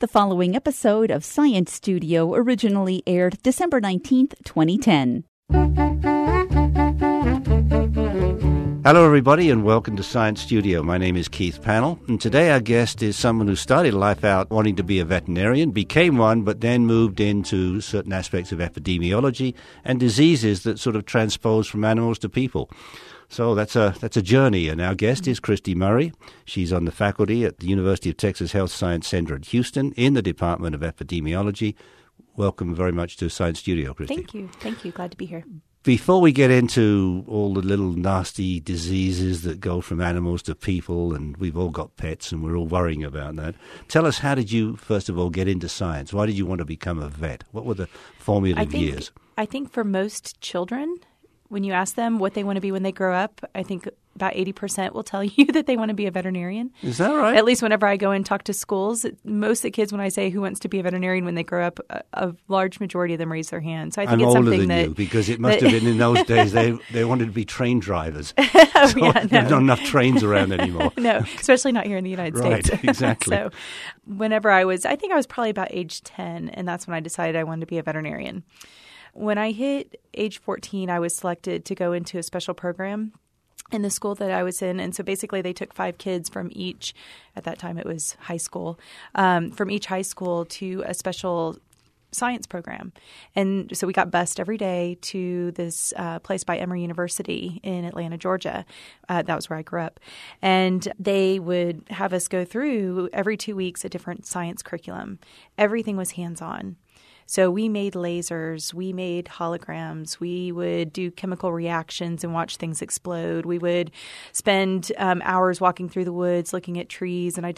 The following episode of Science Studio originally aired December 19th, 2010. Hello, everybody, and welcome to Science Studio. My name is Keith Pannell, and today our guest is someone who started life out wanting to be a veterinarian, became one, but then moved into certain aspects of epidemiology and diseases that sort of transpose from animals to people. So that's a journey, and our guest is Christy Murray. She's on the faculty at the University of Texas Health Science Center at Houston in the Department of Epidemiology. Welcome very much to Science Studio, Christy. Thank you. Thank you. Glad to be here. Before we get into all the little nasty diseases that go from animals to people, and we've all got pets and we're all worrying about that, tell us, how did you, first of all, get into science? Why did you want to become a vet? What were the formative years? I think for most children, when you ask them what they want to be when they grow up, I think about 80% will tell you that they want to be a veterinarian. Is that right? At least whenever I go and talk to schools, most of the kids, when I say who wants to be a veterinarian when they grow up, a large majority of them raise their hand. So I think I'm it's older something than that you, because it must have been in those days they wanted to be train drivers. There's not enough trains around anymore. No, especially not here in the United States. Right, exactly. So whenever I think I was probably about age 10, and that's when I decided I wanted to be a veterinarian. When I hit age 14, I was selected to go into a special program in the school that I was in. And so basically they took 5 kids from each, at that time it was high school, from each high school to a special science program. And so we got bused every day to this place by Emory University in Atlanta, Georgia. That was where I grew up. And they would have us go through every 2 weeks a different science curriculum. Everything was hands-on. So we made lasers, we made holograms, we would do chemical reactions and watch things explode. We would spend hours walking through the woods looking at trees and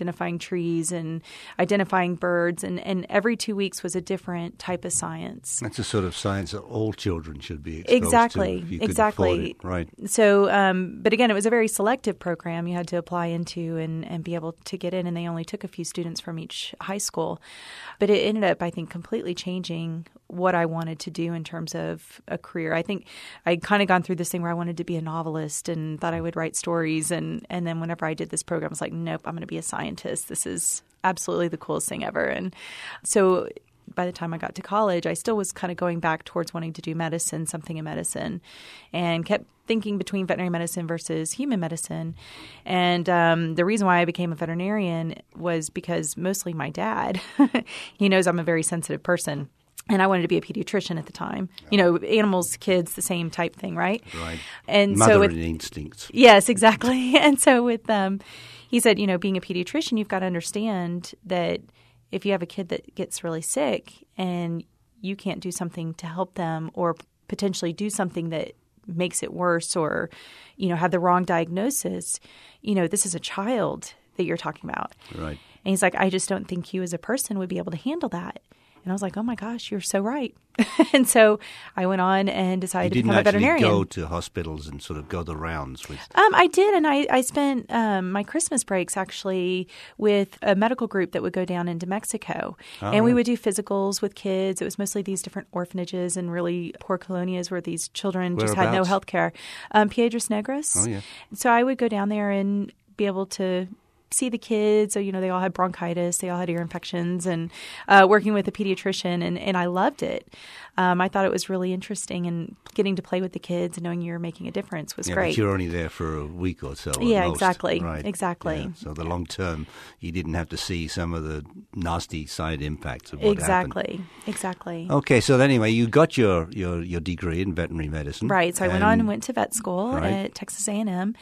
identifying birds. And every 2 weeks was a different type of science. That's a sort of science that all children should be exposed to, if you could afford it. Right. So, but again, it was a very selective program you had to apply into and be able to get in. And they only took a few students from each high school. But it ended up, I think, completely changing what I wanted to do in terms of a career. I think I'd kind of gone through this thing where I wanted to be a novelist and thought I would write stories. And then whenever I did this program, I was like, nope, I'm going to be a scientist. This is absolutely the coolest thing ever. And so by the time I got to college, I still was kind of going back towards wanting to do medicine, something in medicine, and kept thinking between veterinary medicine versus human medicine. And the reason why I became a veterinarian was because mostly my dad, he knows I'm a very sensitive person. And I wanted to be a pediatrician at the time. You know, animals, kids, the same type thing, right? Right. And Mothering instincts. Yes, exactly. And so with he said, you know, being a pediatrician, you've got to understand that if you have a kid that gets really sick and you can't do something to help them or potentially do something that makes it worse or, you know, have the wrong diagnosis, you know, this is a child that you're talking about. Right. And he's like, I just don't think you as a person would be able to handle that. And I was like, oh, my gosh, you're so right. And so I went on and decided to become a veterinarian. You didn't actually go to hospitals and sort of go the rounds with I did, and I spent my Christmas breaks actually with a medical group that would go down into Mexico. And we would do physicals with kids. It was mostly these different orphanages and really poor colonias where these children just had no health care. Piedras Negras. Oh, yeah. So I would go down there and be able to see the kids. So, you know, they all had bronchitis, they all had ear infections, and working with a pediatrician, and I loved it. I thought it was really interesting, and getting to play with the kids and knowing you're making a difference was great. But you're only there for a week or so. Yeah, most, exactly. Right. Exactly. Yeah. So the long term, you didn't have to see some of the nasty side impacts of what happened. Exactly. Okay, so anyway, you got your degree in veterinary medicine. Right. So I went on and went to vet school at Texas A&M,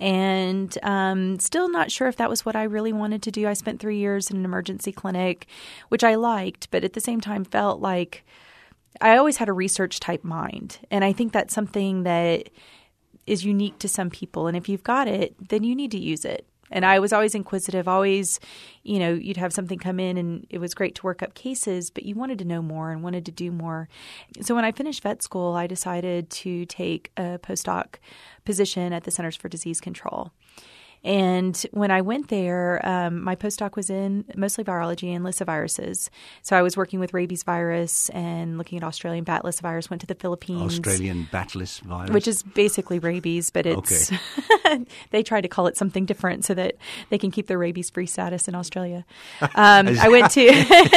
and still not sure if that was what I really wanted to do. I spent 3 years in an emergency clinic, which I liked, but at the same time felt like I always had a research type mind. And I think that's something that is unique to some people. And if you've got it, then you need to use it. And I was always inquisitive, always, you know, you'd have something come in and it was great to work up cases, but you wanted to know more and wanted to do more. So when I finished vet school, I decided to take a postdoc position at the Centers for Disease Control. And when I went there, my postdoc was in mostly virology and lyssaviruses. So I was working with rabies virus and looking at Australian bat lyssavirus, went to the Philippines. Australian bat lyssavirus? Which is basically rabies, but it's they try to call it something different so that they can keep their rabies-free status in Australia. I went to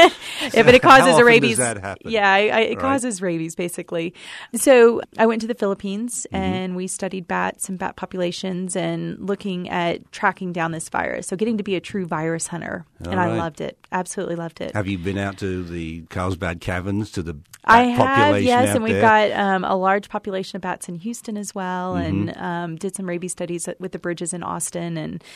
but it causes a rabies. Does that happen? Yeah, it causes rabies, basically. So I went to the Philippines and we studied bats and bat populations and looking at tracking down this virus. So getting to be a true virus hunter. I loved it. Absolutely loved it. Have you been out to the Carlsbad Caverns, to the bat I have, population yes, out and we've there? got a large population of bats in Houston as well, and did some rabies studies with the bridges in Austin.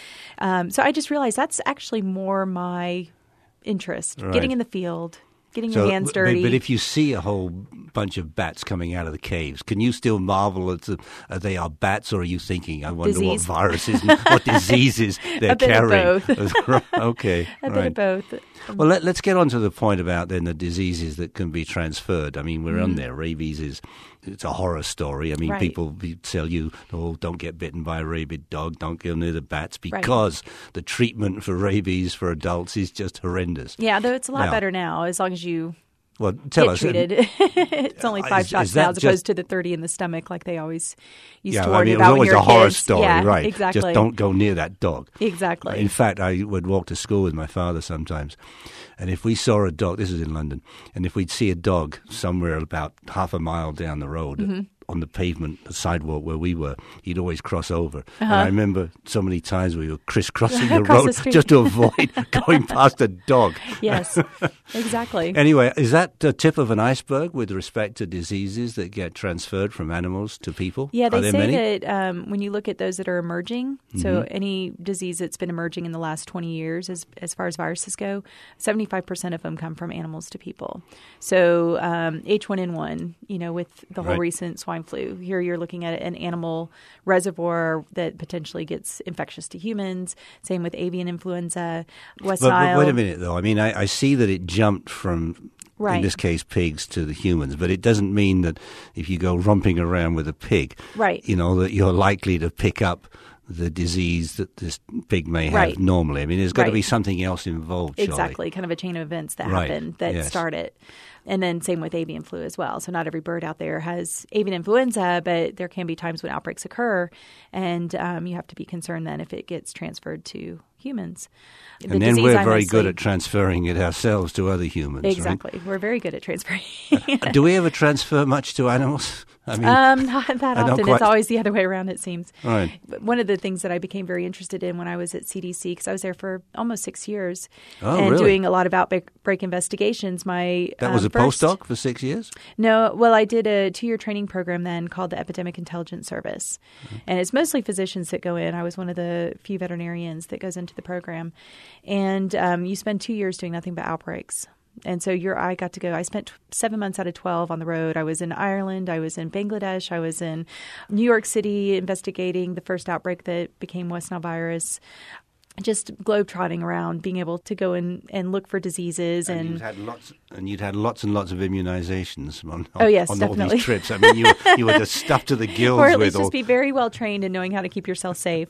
And so I just realized that's actually more my interest, getting in the field, getting your hands dirty. But if you see a whole bunch of bats coming out of the caves, can you still marvel at they are bats, or are you thinking, I wonder what viruses and what diseases they're carrying? A bit of both. Okay. A bit of both. Well, let's get on to the point about then the diseases that can be transferred. I mean, we're on there. Rabies it's a horror story. I mean, people tell you, don't get bitten by a rabid dog, don't go near the bats, because the treatment for rabies for adults is just horrendous. Yeah, though it's a lot better now, as long as you tell get us. treated. It's only 5 shots now as opposed to the 30 in the stomach like they always used to warn you about when you were kids. It was always a horror story, yeah, exactly. Just don't go near that dog. Exactly. In fact, I would walk to school with my father sometimes, and if we saw a dog, this is in London, and if we'd see a dog somewhere about half a mile down the road on the pavement, the sidewalk where we were, he'd always cross over. And I remember so many times we were crisscrossing the road just to avoid going past a dog. Yes, exactly. Anyway, is that the tip of an iceberg with respect to diseases that get transferred from animals to people? Yeah, they say many? that when you look at those that are emerging, so any disease that's been emerging in the last 20 years, as far as viruses go, 75% of them come from animals to people. So H1N1, with the whole recent swine flu. Here you're looking at an animal reservoir that potentially gets infectious to humans. Same with avian influenza, West Nile. But wait a minute, though. I mean, I see that it jumped from, in this case, pigs to the humans, but it doesn't mean that if you go romping around with a pig, that you're likely to pick up the disease that this pig may have normally. I mean, there's got to be something else involved, surely. Exactly, kind of a chain of events that happen that start it. And then same with avian flu as well. So not every bird out there has avian influenza, but there can be times when outbreaks occur, and you have to be concerned then if it gets transferred to humans. And then we're very good at transferring it ourselves to other humans. Exactly. Right? We're very good at transferring. Do we ever transfer much to animals? I mean, not that often. It's always the other way around, it seems. Right. But one of the things that I became very interested in when I was at CDC, because I was there for almost 6 years, doing a lot of outbreak investigations. That was a postdoc for 6 years? No. Well, I did a 2-year training program then called the Epidemic Intelligence Service. And it's mostly physicians that go in. I was one of the few veterinarians that goes into the program. And you spend 2 years doing nothing but outbreaks. And so I got to go. I spent 7 months out of 12 on the road. I was in Ireland. I was in Bangladesh. I was in New York City investigating the first outbreak that became West Nile virus. Just globetrotting around, being able to go and look for diseases. And you'd had lots and lots of immunizations on definitely. All these trips. I mean, you were just stuffed to the gills or at least just be very well trained in knowing how to keep yourself safe.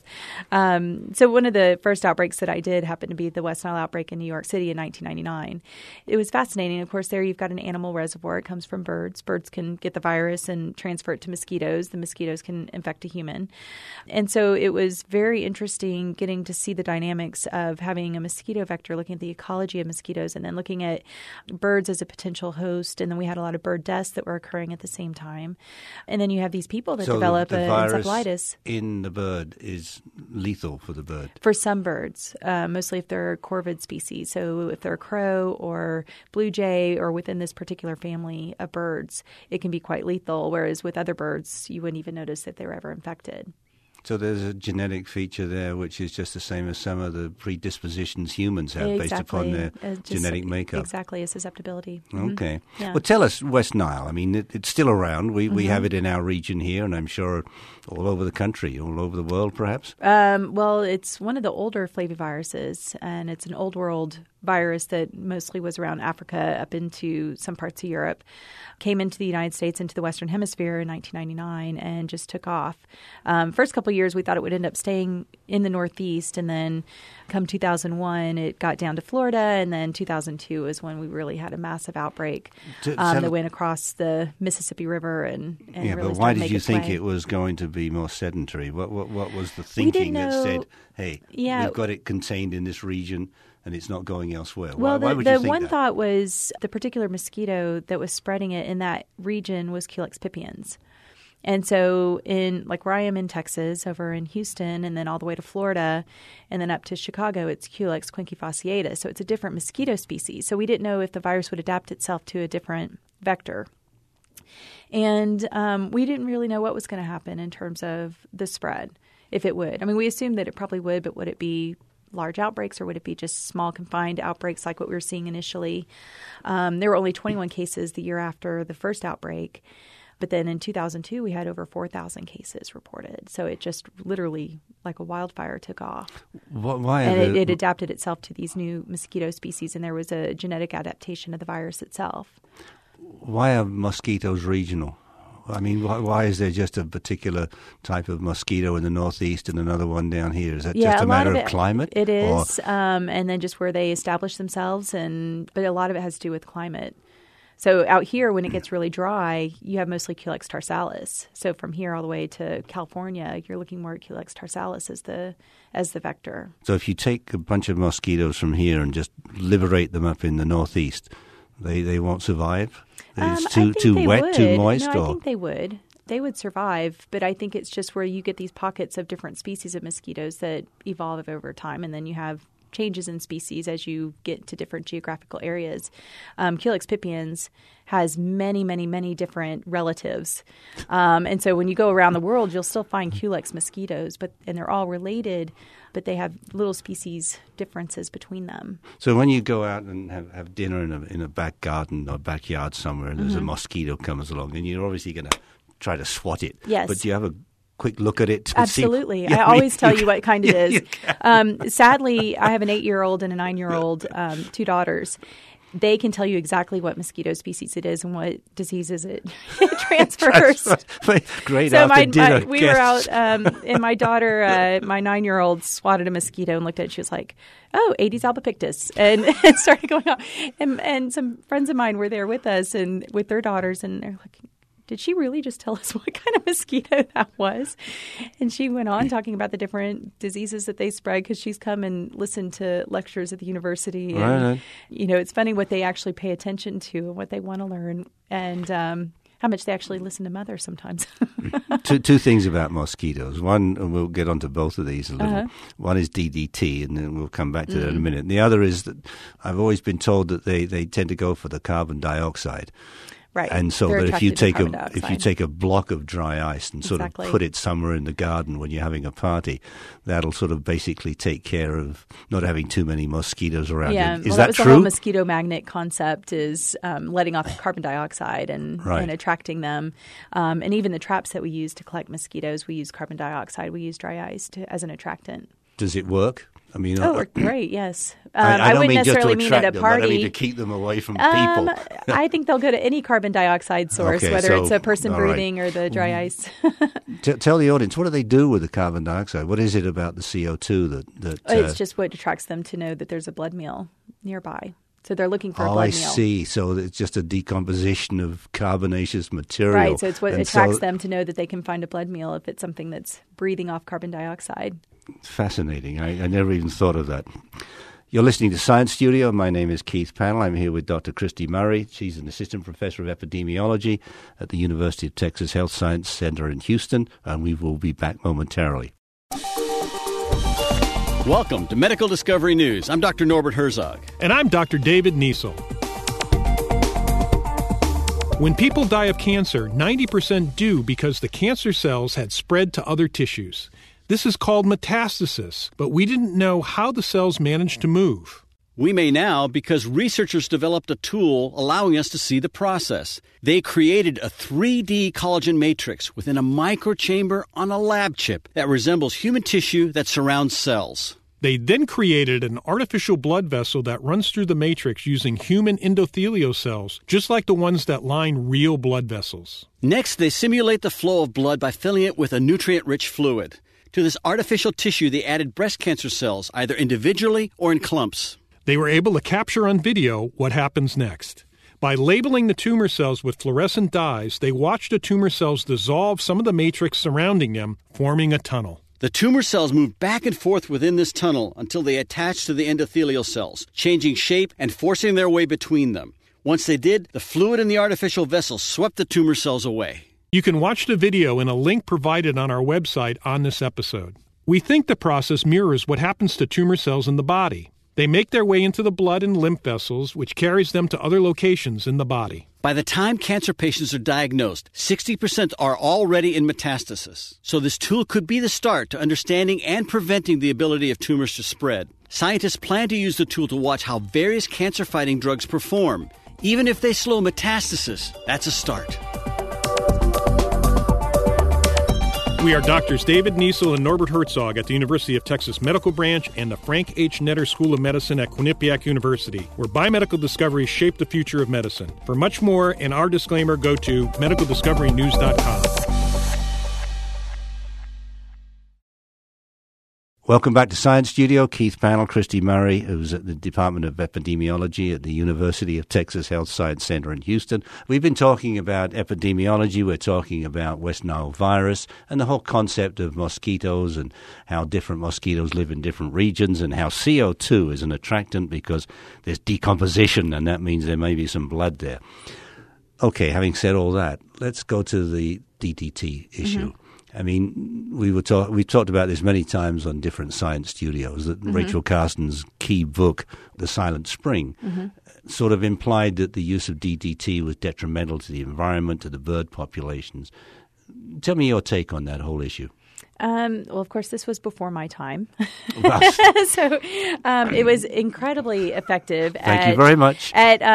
So one of the first outbreaks that I did happened to be the West Nile outbreak in New York City in 1999. It was fascinating. Of course, there you've got an animal reservoir. It comes from birds. Birds can get the virus and transfer it to mosquitoes. The mosquitoes can infect a human. And so it was very interesting getting to see the dynamics of having a mosquito vector, looking at the ecology of mosquitoes, and then looking at birds as a potential host. And then we had a lot of bird deaths that were occurring at the same time. And then you have these people that develop the virus encephalitis. In the bird is lethal for the bird? For some birds, mostly if they're corvid species. So if they're a crow or blue jay or within this particular family of birds, it can be quite lethal, whereas with other birds, you wouldn't even notice that they were ever infected. So there's a genetic feature there which is just the same as some of the predispositions humans have based upon their genetic makeup. Exactly, a susceptibility. Okay. Yeah. Well, tell us West Nile. I mean, it's still around. We have it in our region here, and I'm sure all over the country, all over the world perhaps. Well, it's one of the older flaviviruses, and it's an old world virus that mostly was around Africa up into some parts of Europe, came into the United States, into the Western Hemisphere in 1999 and just took off. First couple of years, we thought it would end up staying in the Northeast. And then come 2001, it got down to Florida. And then 2002 is when we really had a massive outbreak that went across the Mississippi River. And really but why did you think it was going to be more sedentary? What was the thinking that said, hey, we've got it contained in this region and it's not going elsewhere? Well, why would you think one that? thought was the particular mosquito that was spreading it in that region was Culex pipiens. And so where I am in Texas, over in Houston, and then all the way to Florida, and then up to Chicago, it's Culex quinquefasciatus. So it's a different mosquito species. So we didn't know if the virus would adapt itself to a different vector. And we didn't really know what was going to happen in terms of the spread, if it would. I mean, we assumed that it probably would, but would it be large outbreaks or would it be just small confined outbreaks like what we were seeing initially? There were only 21 cases the year after the first outbreak. But then in 2002, we had over 4,000 cases reported. So it just literally, like a wildfire, took off. It adapted itself to these new mosquito species, and there was a genetic adaptation of the virus itself. Why are mosquitoes regional? I mean, why is there just a particular type of mosquito in the Northeast and another one down here? Is that just a matter of climate? It is, and then just where they establish themselves. But a lot of it has to do with climate. So out here, when it gets really dry, you have mostly Culex tarsalis. So from here all the way to California, you're looking more at Culex tarsalis as the vector. So if you take a bunch of mosquitoes from here and just liberate them up in the Northeast, they won't survive? It's too wet, too moist? No, I think they would. They would survive, but I think it's just where you get these pockets of different species of mosquitoes that evolve over time, and then you have changes in species as you get to different geographical areas. Culex pipiens has many, many, many different relatives. And so when you go around the world, you'll still find Culex mosquitoes, and they're all related, but they have little species differences between them. So when you go out and have dinner in a back garden or backyard somewhere and there's a mosquito comes along, and you're obviously going to try to swat it. Yes. But do you have a quick look at it? Absolutely. I always tell you what kind it is. Sadly, I have an 8-year-old and a 9-year-old, 2 daughters. They can tell you exactly what mosquito species it is and what diseases it transfers. Great so after dinner. We were out, and my daughter, my 9-year-old, swatted a mosquito and looked at it. She was like, "Oh, Aedes albopictus," and started going on. And some friends of mine were there with us and with their daughters, and they're like, did she really just tell us what kind of mosquito that was? And she went on talking about the different diseases that they spread because she's come and listened to lectures at the university. And, it's funny what they actually pay attention to and what they want to learn and how much they actually listen to mother sometimes. Two things about mosquitoes. One, and we'll get onto both of these a little. One is DDT, and then we'll come back to that in a minute. And the other is that I've always been told that they tend to go for the carbon dioxide. Right. And so that if you take a block of dry ice and sort of put it somewhere in the garden when you're having a party, that'll sort of basically take care of not having too many mosquitoes around. Yeah, Is that that was true? The whole mosquito magnet concept is letting off carbon dioxide and attracting them. And even the traps that we use to collect mosquitoes, we use carbon dioxide. We use dry ice as an attractant. Does it work? I mean, it worked great, yes. I don't wouldn't mean just to necessarily mean at a attract party. them, but I mean to keep them away from people. I think they'll go to any carbon dioxide source, whether it's a person breathing or the dry ice. Tell the audience, what do they do with the carbon dioxide? What is it about the CO2 that it's just what attracts them to know that there's a blood meal nearby. So they're looking for a blood meal. I see. So it's just a decomposition of carbonaceous material. Right. So it's what attracts them to know that they can find a blood meal if it's something that's breathing off carbon dioxide. Fascinating. I never even thought of that. You're listening to Science Studio. My name is Keith Pannell. I'm here with Dr. Christy Murray. She's an assistant professor of epidemiology at the University of Texas Health Science Center in Houston, and we will be back momentarily. Welcome to Medical Discovery News. I'm Dr. Norbert Herzog. And I'm Dr. David Niesel. When people die of cancer, 90% do because the cancer cells had spread to other tissues. This is called metastasis, but we didn't know how the cells managed to move. We may now because researchers developed a tool allowing us to see the process. They created a 3D collagen matrix within a microchamber on a lab chip that resembles human tissue that surrounds cells. They then created an artificial blood vessel that runs through the matrix using human endothelial cells, just like the ones that line real blood vessels. Next, they simulate the flow of blood by filling it with a nutrient-rich fluid. To this artificial tissue, they added breast cancer cells, either individually or in clumps. They were able to capture on video what happens next. By labeling the tumor cells with fluorescent dyes, they watched the tumor cells dissolve some of the matrix surrounding them, forming a tunnel. The tumor cells moved back and forth within this tunnel until they attached to the endothelial cells, changing shape and forcing their way between them. Once they did, the fluid in the artificial vessel swept the tumor cells away. You can watch the video in a link provided on our website on this episode. We think the process mirrors what happens to tumor cells in the body. They make their way into the blood and lymph vessels, which carries them to other locations in the body. By the time cancer patients are diagnosed, 60% are already in metastasis. So this tool could be the start to understanding and preventing the ability of tumors to spread. Scientists plan to use the tool to watch how various cancer-fighting drugs perform. Even if they slow metastasis, that's a start. We are Drs. David Niesel and Norbert Herzog at the University of Texas Medical Branch and the Frank H. Netter School of Medicine at Quinnipiac University, where biomedical discoveries shape the future of medicine. For much more and our disclaimer, go to medicaldiscoverynews.com. Welcome back to Science Studio. Keith Panel, Christy Murray, who's at the Department of Epidemiology at the University of Texas Health Science Center in Houston. We've been talking about epidemiology. We're talking about West Nile virus and the whole concept of mosquitoes and how different mosquitoes live in different regions and how CO2 is an attractant because there's decomposition and that means there may be some blood there. Okay, having said all that, let's go to the DDT issue. Mm-hmm. I mean, we talked about this many times on different Science Studios, that Rachel Carson's key book, The Silent Spring, sort of implied that the use of DDT was detrimental to the environment, to the bird populations. Tell me your take on that whole issue. Well, of course, this was before my time. So it was incredibly effective. Thank you very much.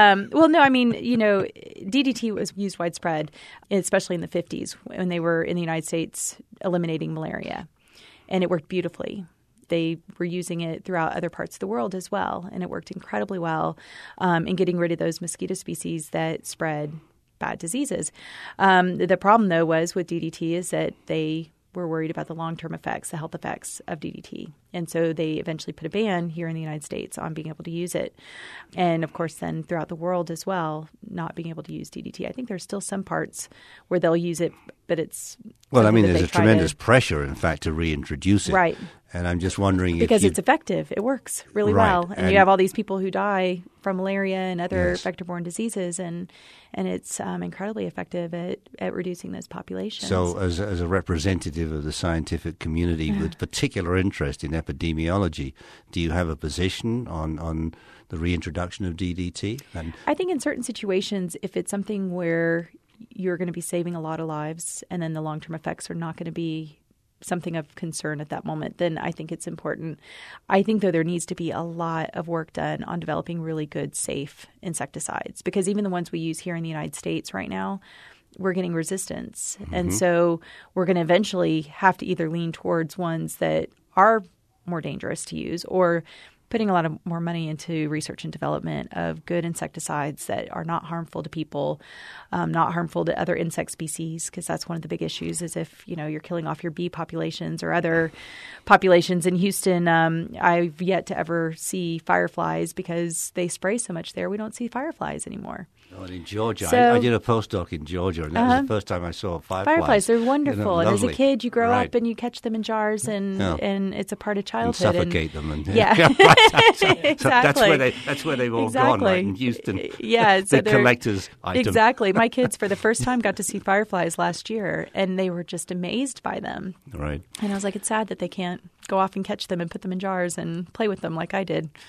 DDT was used widespread, especially in the 50s when they were in the United States eliminating malaria. And it worked beautifully. They were using it throughout other parts of the world as well. And it worked incredibly well in getting rid of those mosquito species that spread bad diseases. The problem, though, was with DDT is that they were worried about the long-term effects, the health effects of DDT. And so they eventually put a ban here in the United States on being able to use it. And, of course, then throughout the world as well, not being able to use DDT. I think there's still some parts where they'll use it, but it's well, I mean, there's a tremendous pressure, in fact, to reintroduce it. Right. And I'm just wondering because it's effective. It works really well. And you have all these people who die from malaria and other vector-borne diseases, and it's incredibly effective at reducing those populations. So as a representative of the scientific community with particular interest in epidemiology, do you have a position on the reintroduction of DDT? I think in certain situations, if it's something where you're going to be saving a lot of lives and then the long-term effects are not going to be something of concern at that moment, then I think it's important. I think, though, there needs to be a lot of work done on developing really good, safe insecticides, because even the ones we use here in the United States right now, we're getting resistance. Mm-hmm. And so we're going to eventually have to either lean towards ones that are more dangerous to use or putting a lot of more money into research and development of good insecticides that are not harmful to people, not harmful to other insect species, because that's one of the big issues is if, you're killing off your bee populations or other populations. In Houston, I've yet to ever see fireflies because they spray so much there. We don't see fireflies anymore. Oh, and in Georgia, I did a postdoc in Georgia, and that was the first time I saw fireflies. Fireflies, they're wonderful. And as a kid, you grow up and you catch them in jars, and it's a part of childhood. And suffocate them. And, Exactly. That's where they've all gone, right, in Houston. Yeah, so the collector's item. Exactly. My kids, for the first time, got to see fireflies last year, and they were just amazed by them. Right. And I was like, it's sad that they can't go off and catch them and put them in jars and play with them like I did.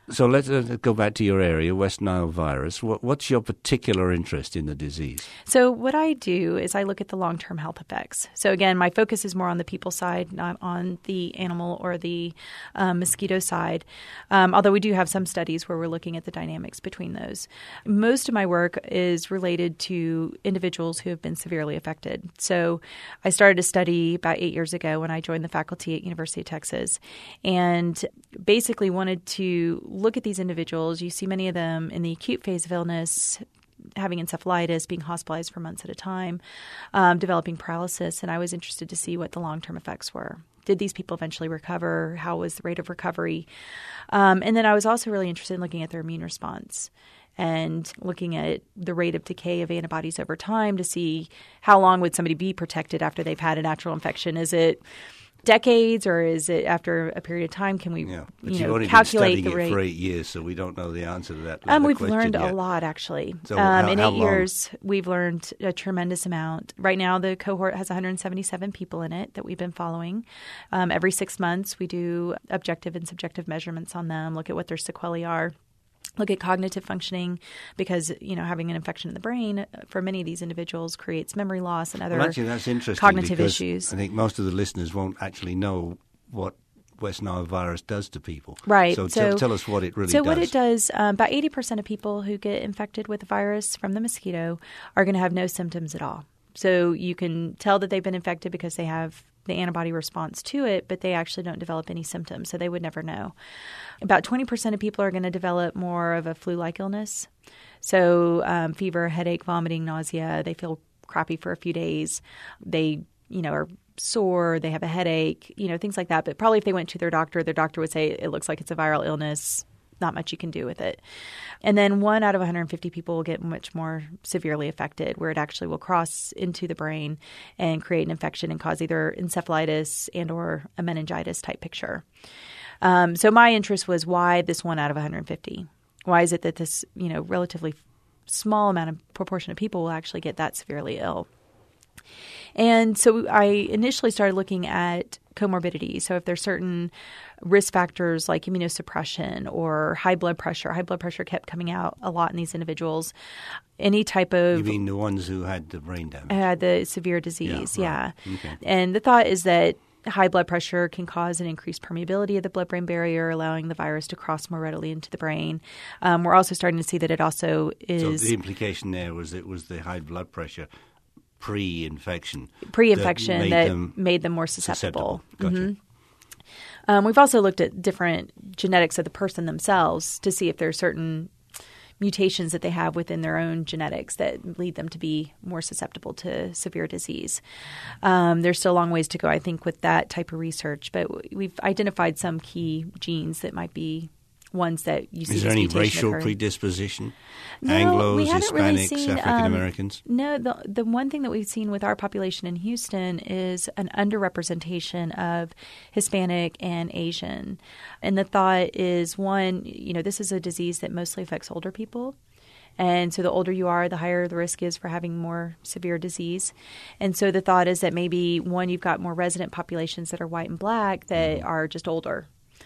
So let's go back to your area, West Nile virus. What's your particular interest in the disease? So what I do is I look at the long-term health effects. So again, my focus is more on the people side, not on the animal or the mosquito side, although we do have some studies where we're looking at the dynamics between those. Most of my work is related to individuals who have been severely affected. So I started a study about 8 years ago when I joined the faculty at University of Texas, and basically wanted to look at these individuals. You see many of them in the acute phase of illness, having encephalitis, being hospitalized for months at a time, developing paralysis, and I was interested to see what the long-term effects were. Did these people eventually recover? How was the rate of recovery? And then I was also really interested in looking at their immune response and looking at the rate of decay of antibodies over time to see how long would somebody be protected after they've had a natural infection. Is it decades, or is it after a period of time? Can we, you've only calculate been the studying rate? it for 8 years, so we don't know the answer to that. We've learned a lot, actually. So in how 8 long? years, we've learned a tremendous amount. Right now, the cohort has 177 people in it that we've been following. Every 6 months, we do objective and subjective measurements on them, look at what their sequelae are. Look at cognitive functioning, because having an infection in the brain for many of these individuals creates memory loss and other that's interesting cognitive because issues. I think most of the listeners won't actually know what West Nile virus does to people. Right. So tell us what it really does. So what it does, about 80% of people who get infected with the virus from the mosquito are going to have no symptoms at all. So you can tell that they've been infected because they have the antibody response to it, but they actually don't develop any symptoms, so they would never know. About 20% of people are going to develop more of a flu-like illness. So fever, headache, vomiting, nausea. They feel crappy for a few days. They, are sore. They have a headache, things like that. But probably if they went to their doctor would say it looks like it's a viral illness. Not much you can do with it. And then 1 out of 150 people will get much more severely affected, where it actually will cross into the brain and create an infection and cause either encephalitis and or a meningitis type picture. So my interest was, why this 1 out of 150? Why is it that this, relatively small proportion of people will actually get that severely ill? And so I initially started looking at comorbidity. So if there's certain risk factors like immunosuppression or high blood pressure kept coming out a lot in these individuals. Any type of... You mean the ones who had the brain damage? Had the severe disease, yeah. Right. Okay. And the thought is that high blood pressure can cause an increased permeability of the blood-brain barrier, allowing the virus to cross more readily into the brain. We're also starting to see that it also is... So the implication there was it was the high blood pressure pre-infection that made them more susceptible. Gotcha. Mm-hmm. We've also looked at different genetics of the person themselves to see if there are certain mutations that they have within their own genetics that lead them to be more susceptible to severe disease. There's still a long ways to go, I think, with that type of research, but we've identified some key genes that might be ones that you see. Is there any mutation racial occur. predisposition? No, Anglos, we haven't really Hispanics, seen, African Americans? No, the one thing that we've seen with our population in Houston is an underrepresentation of Hispanic and Asian. And the thought is, one, this is a disease that mostly affects older people. And so the older you are, the higher the risk is for having more severe disease. And so the thought is that maybe, one, you've got more resident populations that are white and black that are just older,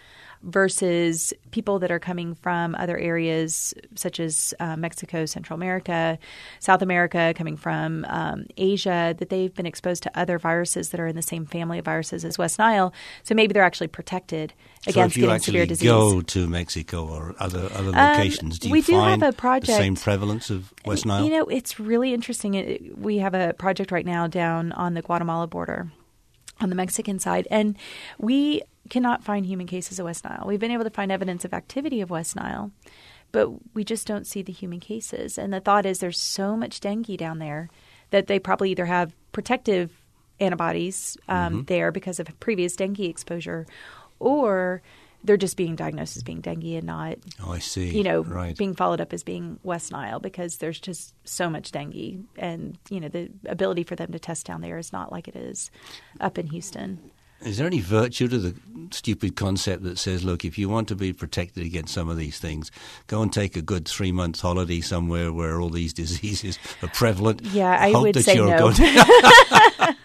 versus people that are coming from other areas such as Mexico, Central America, South America, coming from Asia, that they've been exposed to other viruses that are in the same family of viruses as West Nile. So maybe they're actually protected against getting severe disease. So if you actually go to Mexico or other locations, do you find have a project, the same prevalence of West Nile? It's really interesting. We have a project right now down on the Guatemala border on the Mexican side, and we cannot find human cases of West Nile. We've been able to find evidence of activity of West Nile, but we just don't see the human cases. And the thought is there's so much dengue down there that they probably either have protective antibodies there because of previous dengue exposure, or they're just being diagnosed as being dengue and not, right, being followed up as being West Nile, because there's just so much dengue. And, the ability for them to test down there is not like it is up in Houston. Is there any virtue to the stupid concept that says, look, if you want to be protected against some of these things, go and take a good 3-month holiday somewhere where all these diseases are prevalent? Yeah, I would that say you're no.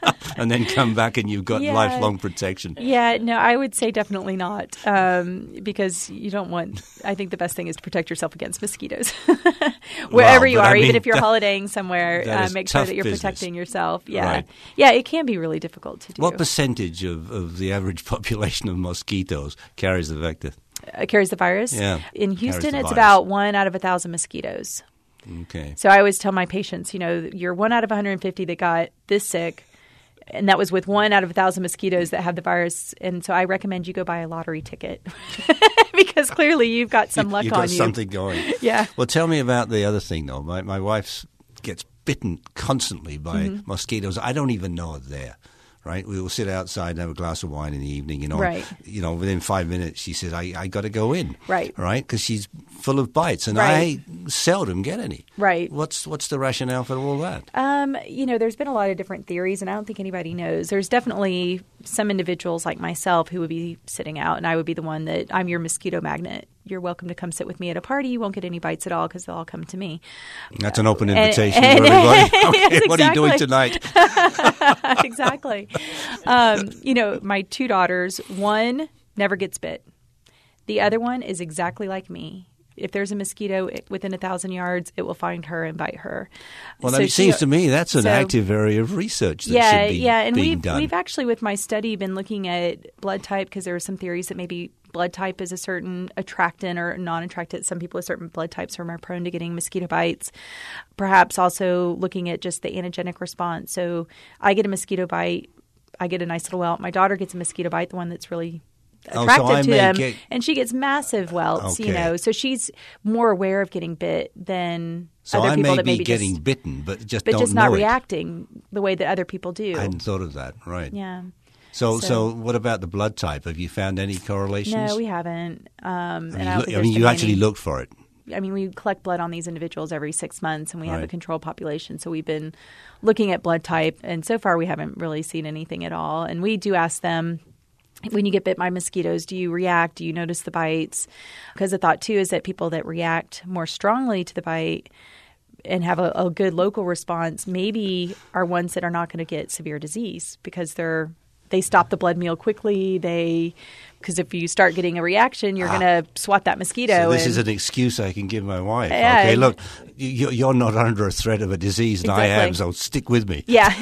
and then come back and you've got lifelong protection. Yeah, no, I would say definitely not, because you don't want. I think the best thing is to protect yourself against mosquitoes wherever you are. Even if you're holidaying somewhere, make sure that you're protecting yourself. Yeah, yeah, it can be really difficult to do. What percentage of the average population of mosquitoes carries the vector? Carries the virus? Yeah. In Houston, it's about 1 out of 1,000 mosquitoes. Okay. So I always tell my patients, you're 1 out of 150 that got this sick, and that was with 1 out of 1,000 mosquitoes that have the virus. And so I recommend you go buy a lottery ticket because clearly you've got some luck on you. You've got something going. Yeah. Well, tell me about the other thing, though. My wife gets bitten constantly by mosquitoes. I don't even know it's there. Right, we will sit outside and have a glass of wine in the evening. Right. Within 5 minutes, she says, "I got to go in." Right, because she's full of bites, and I seldom get any. Right. What's the rationale for all that? There's been a lot of different theories, and I don't think anybody knows. There's definitely some individuals like myself who would be sitting out, and I would be the one that I'm your mosquito magnet. You're welcome to come sit with me at a party. You won't get any bites at all because they'll all come to me. That's an open invitation to everybody. Okay, yes, what are you doing tonight? Exactly. My 2 daughters, one never gets bit. The other one is exactly like me. If there's a mosquito within 1,000 yards, it will find her and bite her. Well, it seems to me that's an active area of research that should be being done. We've actually, with my study, been looking at blood type because there were some theories that maybe blood type is a certain attractant or non-attractant. Some people with certain blood types are more prone to getting mosquito bites. Perhaps also looking at just the antigenic response. So I get a mosquito bite, I get a nice little welt. My daughter gets a mosquito bite, the one that's really attractive to them, and she gets massive welts. Okay. So she's more aware of getting bit than so other people I may that be maybe getting bitten, but just not reacting the way that other people do. I hadn't thought of that. Right. Yeah. So what about the blood type? Have you found any correlations? No, we haven't. You actually looked for it. We collect blood on these individuals every 6 months, and we have a control population. So we've been looking at blood type, and so far we haven't really seen anything at all. And we do ask them, when you get bit by mosquitoes, do you react? Do you notice the bites? Because the thought, too, is that people that react more strongly to the bite and have a good local response maybe are ones that are not going to get severe disease because they stop the blood meal quickly. Because if you start getting a reaction, you're going to swat that mosquito. So this is an excuse I can give my wife. Yeah, okay, look, you're not under a threat of a disease, and I am, so stick with me. Yeah,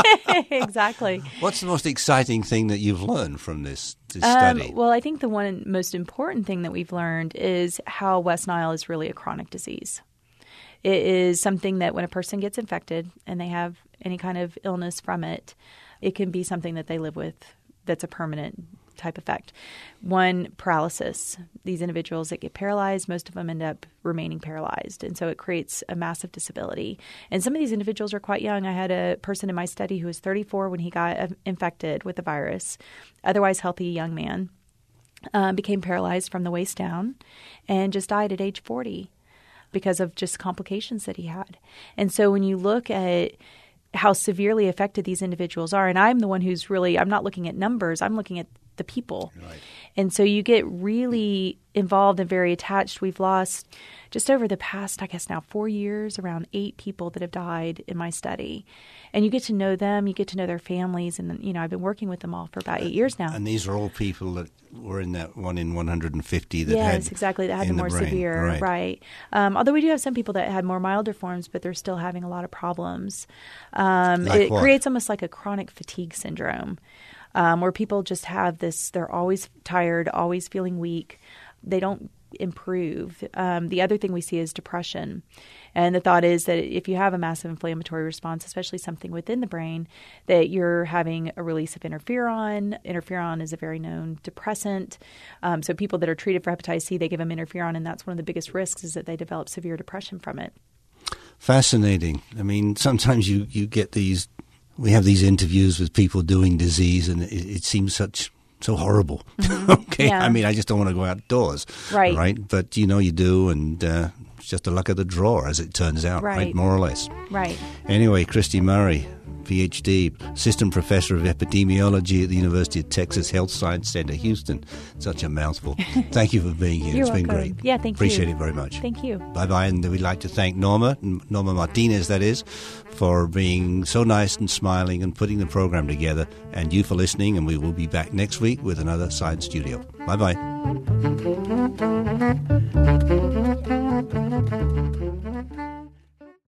exactly. What's the most exciting thing that you've learned from this study? Well, I think the one most important thing that we've learned is how West Nile is really a chronic disease. It is something that when a person gets infected and they have any kind of illness from it, it can be something that they live with that's a permanent type effect. One, paralysis. These individuals that get paralyzed, most of them end up remaining paralyzed. And so it creates a massive disability. And some of these individuals are quite young. I had a person in my study who was 34 when he got infected with the virus, otherwise healthy young man, became paralyzed from the waist down and just died at age 40 because of just complications that he had. And so when you look at how severely affected these individuals are, and I'm the one who's really, I'm not looking at numbers, I'm looking at the people. Right. And so you get really involved and very attached. We've lost just over the past, I guess now 4 years, around 8 people that have died in my study. And you get to know them, you get to know their families, and I've been working with them all for about 8 years now. And these are all people that were in that 1 in 150 that yes, exactly, that had the more severe, right. Although we do have some people that had more milder forms, but they're still having a lot of problems. It creates almost like a chronic fatigue syndrome. Where people just have this, they're always tired, always feeling weak. They don't improve. The other thing we see is depression. And the thought is that if you have a massive inflammatory response, especially something within the brain, that you're having a release of interferon. Interferon is a very known depressant. So people that are treated for hepatitis C, they give them interferon, and that's one of the biggest risks is that they develop severe depression from it. Fascinating. I mean, sometimes you get these. We have these interviews with people doing disease, and it seems so horrible. Mm-hmm. Okay, yeah. I mean, I just don't want to go outdoors, right? But you do, and it's just the luck of the draw, as it turns out, right? More or less. Right. Anyway, Christy Murray, PhD, Assistant Professor of Epidemiology at the University of Texas Health Science Center, Houston. Such a mouthful. Thank you for being here. It's been great. Yeah, thank you. Appreciate it very much. Thank you. Bye-bye. And we'd like to thank Norma Martinez, that is, for being so nice and smiling and putting the program together, and you for listening, and we will be back next week with another Science Studio. Bye-bye.